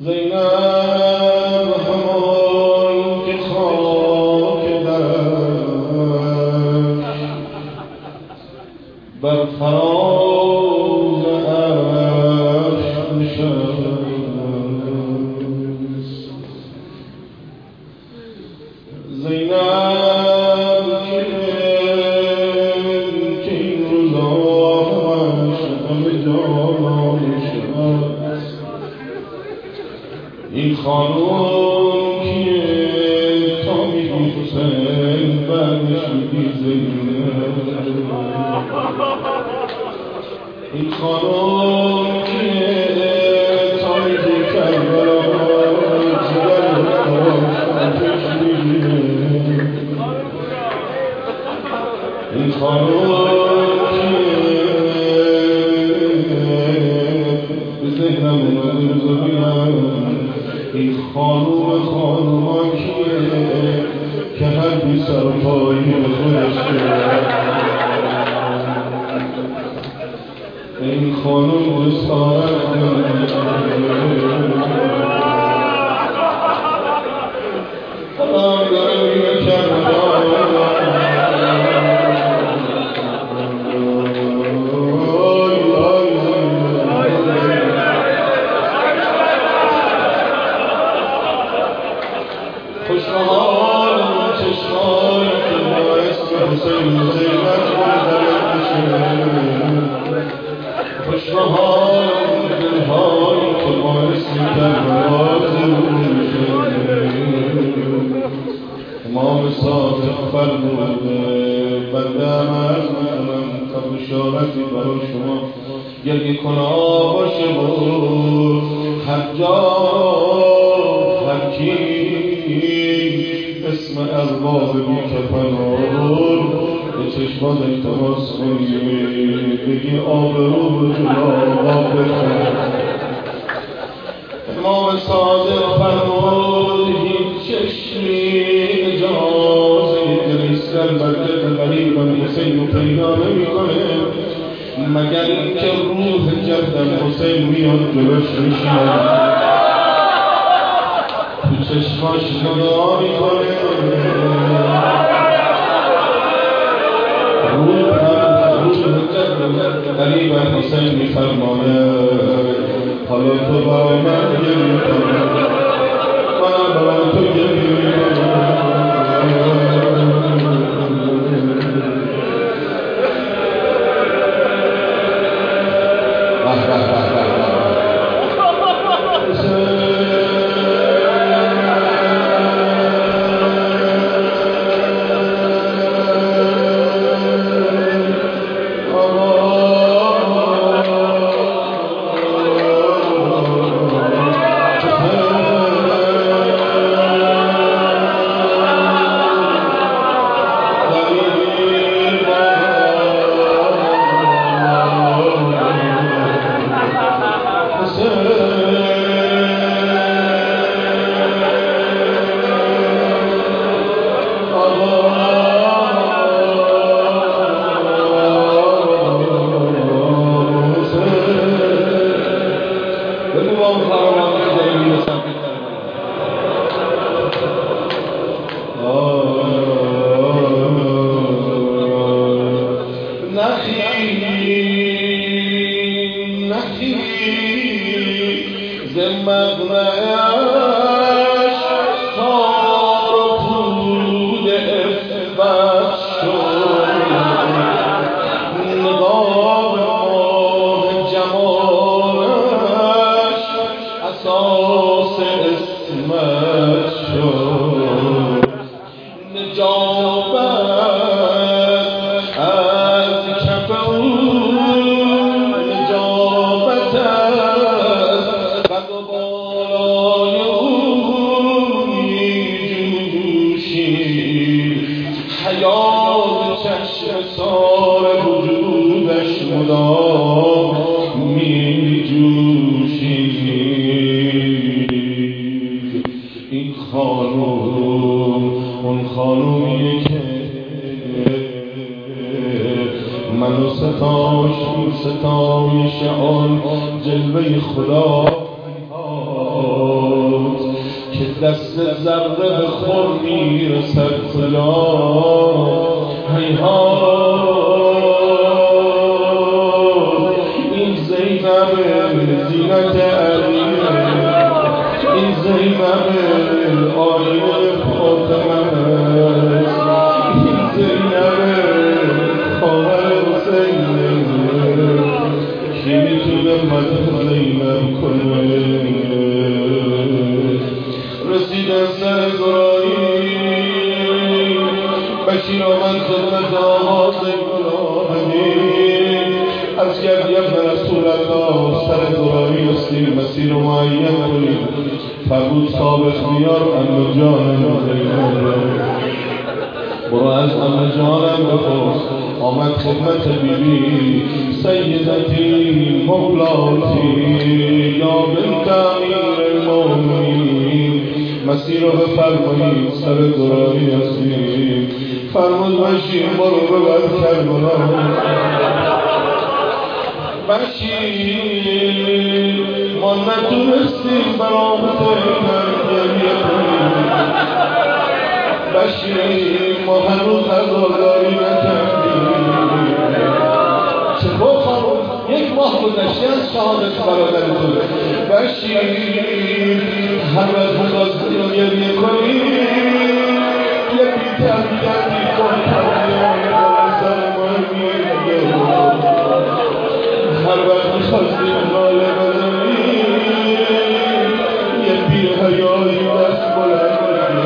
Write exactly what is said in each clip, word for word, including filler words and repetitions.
زینب همان که خاک درش بر فراز عرش نشست. زینب که که این روزا همش همه جانانش هست. این خانم که تا میگی حسین بعدش میگی زینب. این خانم که تا میگی کربلا جگر خواهش میگی. این خانم که به ذهنم اومده بذاریم این خانوم خانوما کیه که هر بی سر پایی به خودش کرد. این خانوم رسالت خدا داره میگه کربلا خوشحال چشمایی که باعث حسین زینب مندرد بشه. خوشحال دلهایی که باعث کربلا زنده بشه. امام صادق فرموده بنده عرض میکنم تا بشارتی برای شما گریه کنا باشه و هر جا هر کی اسم ارباب بی کفنار به چشمان التماس کنی بگی آبرو به جلال آب بکن. امام صادق فرمود هیچ چشمی اجازه گریستن بر دل غریب حسین رو پیدا نمی کنه مگر اینکه روح جدم حسین میاد جلوش میشینه تو چشماش نگاه میکنه. روح قریب حسین میفرمانه حالا تو برای من گریه کن منم برای تو گریه میکنم. ستایش آن جلوه خدا دست ذره به خور میرسد کجا هیهات این زینب زینت علی این زینب آینه فاطمه این زینب خواهر حسینه کی میتونه مدح زینب کنه رسیدن سر گرایی بشیر آمد خدمت آقا زینالعابدین از کرد یا رسول الله سر گرایی هستیم مسیر رو معین کنیم فرمود ثابت بیار عمه جانم زینب برو از عمه جانم بپرس آمد خدمت بیبی سیدتی مولاتی یا بنت امیر المؤمنین مسیر رو بفرمایید سر گرایی هستیم فرمود بشیر برو ببر کربلا بشیر ما نتونستیم برامت گریه کنیم بشیر ما هنوز عزاداری نکردیم چه بخورم یک ماه گذشته از شهادت برادرتون بشیر هر وقت می‌خواستیم رو گریه کنیم یه بی‌تربیتی کن تربیت سر ما میگه هر وقت می‌خواستیم ناله بزنیم یه بی‌حیایی دست بلند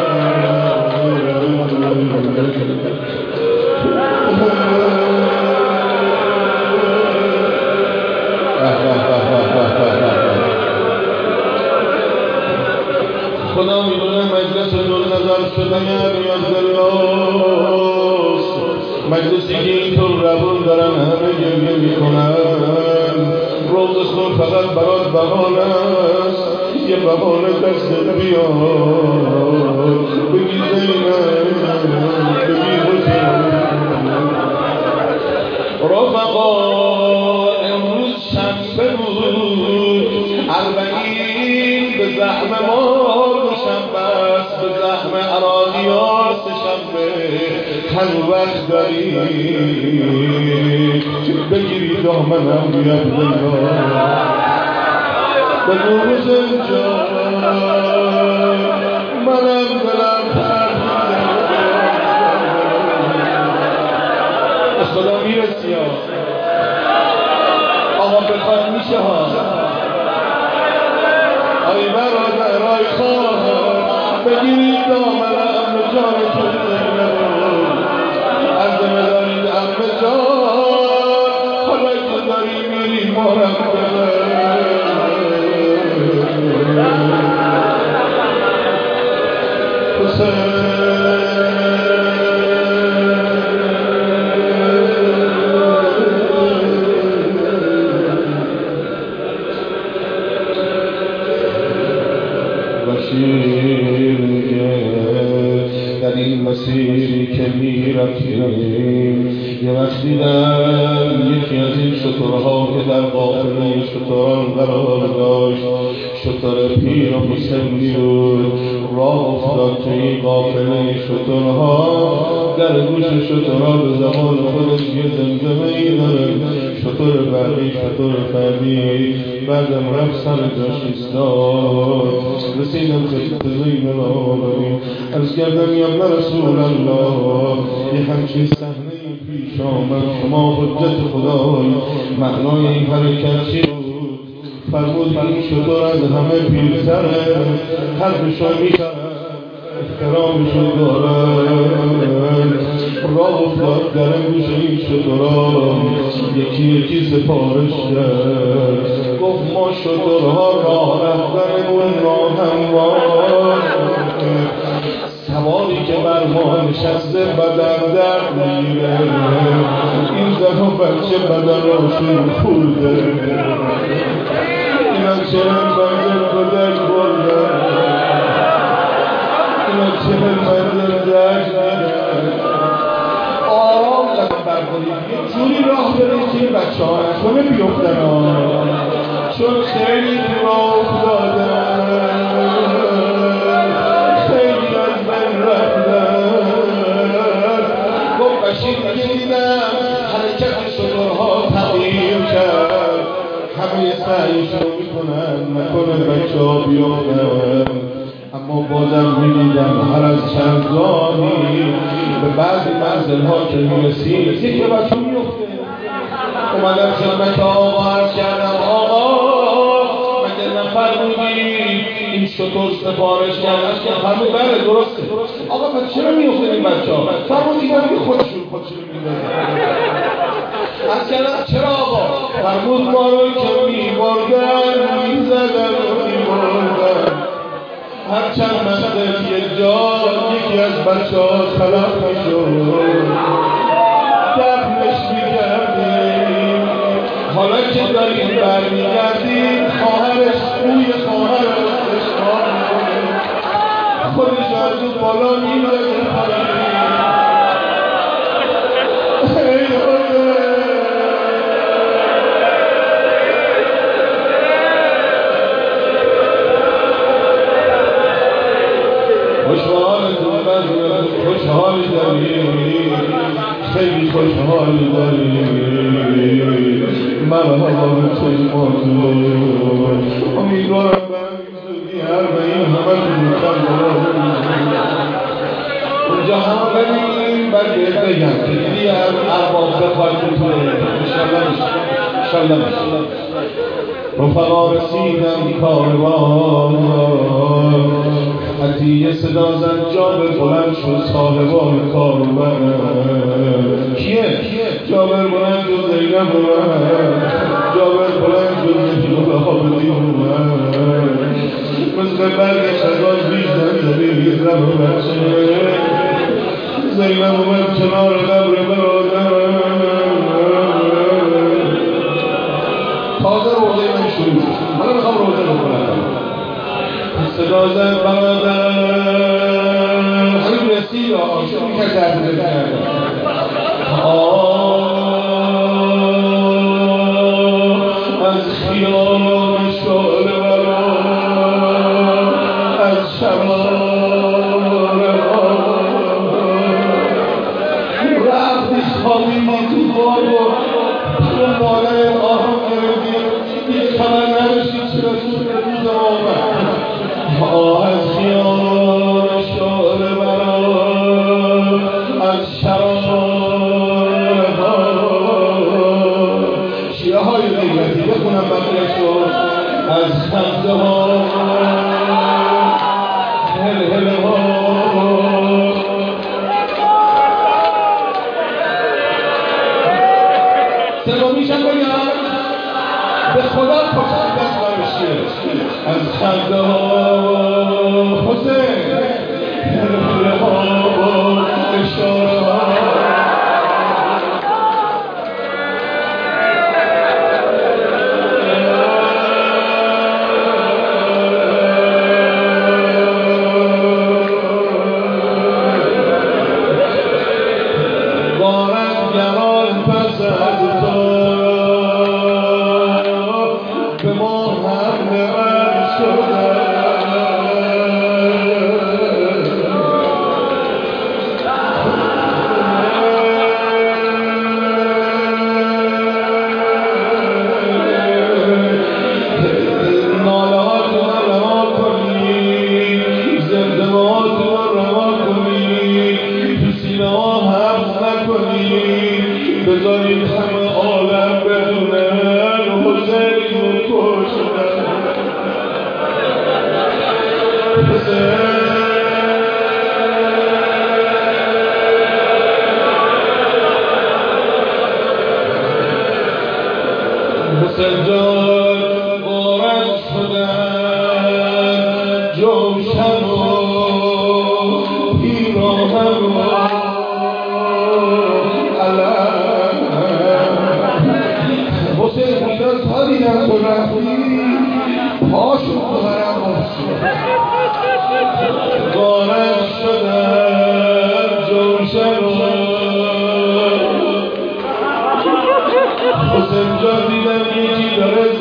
خدا میدونه مجلس دل نظر شدن نیاز دلاست مجلسی که اینطور روون دارن همه گریه میکنن روز خون فقط برات بهانه است یه بهانه دستت بیار بگی زینب بگی حسین رفقا امروز شنبه بود اربعین به زعم ما دوشنبه است به زعم اراضیار سه‌شنبه هر وقت داری بگیری دامنم بیاد لیلا بگو حسین جان منم دلم خدا میرسی ها آقا بخواد میشه ها آی برادر آی خواهر بگیرید دامنم جانتون عرض مدارید عمه جان حالا که داری میری مارم حسین در این مسیری که میرفتیم یه وقت دیدم یکی از این شترها که در قافله شتران قرار داشت شتر پیر و حسینی بود راه افتاد توی قافله شترها در گوش شترها به زمان خودش یه زمزمه ای داره شتر بعدی شتر بعدی بعدم رفت سر جاش ایستاد رسیدم خدمت زینالعابدین عرض کردم یا رسول الله یه همچین صحنه پیش آمد شما حجت خدای معنای این حرکت چی بود فرمود این شطور از همه پیرتره حرفشو میشن احترامشو دارن راه افتاد در گوش این شطوران یکی یکی سفارش کرد گفت ما شطورها راه رفتنمون راه هموار سواری که بر ما نشسته بدن درد میره این زن و بچه بدن راشون خورده اینا چهل منزل کدک برده اینا چهل منزل درد آرام قدم بردارید یه جوری راه برید که این بچه ها نکنه بیفتن چون خیلی راه افتادن سعیشو میکنن نکنه بچه ها بیافتن، اما بازم میدیدم هر از چند گاهی به بعضی منزل ها که میرسید یکی بچه میفته. اومدم خدمت آقا عرض کردم آقا مگه نفرمودی این شطور سفارش کردن که فرمود بله درسته. آقا پس چرا میفته این بچه ها؟ فرمود دیگه میگه خودشون خودشون میدازن. عرض کردم چرا آقا؟ فرمود ما رو که میبردن میزدن و میبردن، هر چند منزل یه جا یکی از بچه ها خلاف میشد دفنش میکردیم. حالا که داریم برمیگردیم خواهرش روی خواهرش اشتباه میکنه، خودش از اون بالا میبره پایین. خوشحالتون بزرگ خوشحالی داریم، خیلی خوشحالی داریم. مرحبا به چشماتون، امیدوارم برمیزدی هر به این همه تونستم اونجا هم بریم بعد بهت بگم که دیدی ارباب بخواهی بطوره انشالله انشالله رفقا رسیدم کاروان، عطیه صدا زد جابر بلند شد صاحبان کاروان. کیه؟ جابر بلند شد زینب اومد، جابر بلند شد زینب العابدین اومد، مثل برگشت از آن بیشتر زمین زن و بچه زینب اومد کنار قبر برادر. تازه روزه من شروع شد، حالا میخوام روزه بکنم. صدا زد برادر همین رسید آشون میکرد درد بکرد. از خیال شعله برا از شمال رفتی خوابی ما تو بابا تو ماله آهم گرفتی یک خبر نداشتی چرا چون روز آمد. از خیال شعله برا از شراره ها شیعه های غیرتی بخونم بقیه‌شو از خنده ها هل هل ها سومیشم بگم به خدا خوشم دست برشیه از خنده ها حسین هل هل ها اشاره ها سجاد بارد شدن جوشن و پیراهن و علم حسین بودن تا دیدن تو رفتی پاشو تو حرم بارد شدن جوشن و حسین جان دیدن یکی داره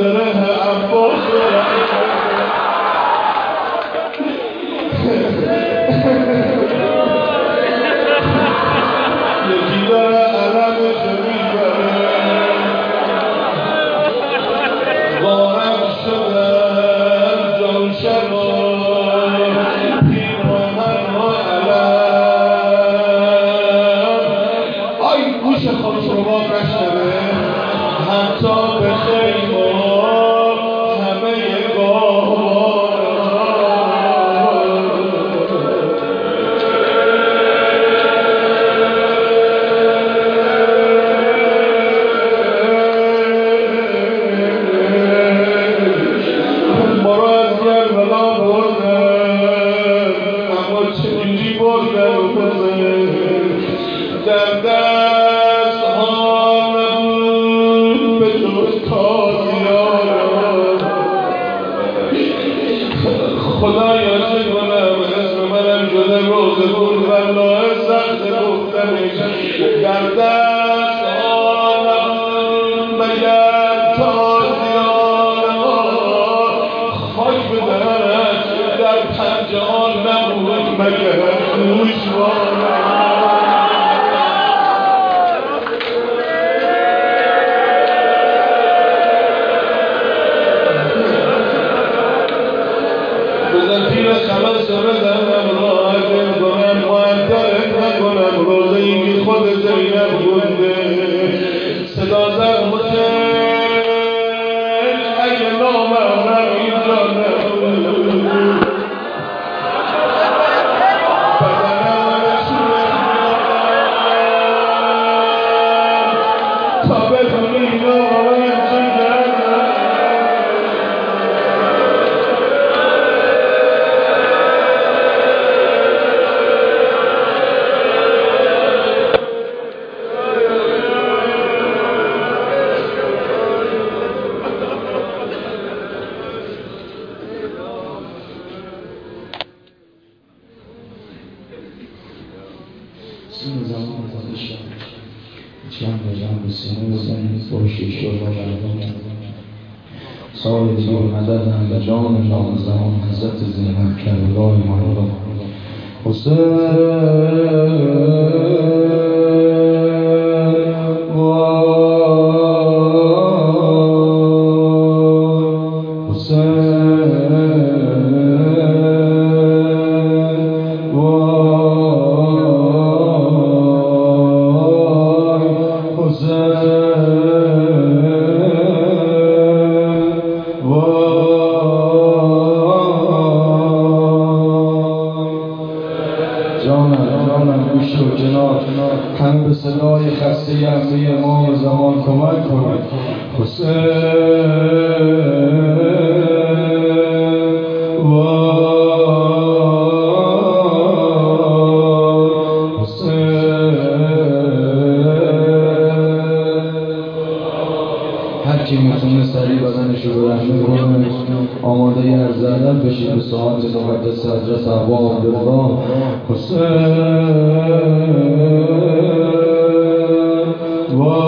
گوش خودش رو باق نشنوه حتی به خیمه همه گاه سایدی و مدد هم به جان نامزمان حضرت زینب کربلای مهران حسین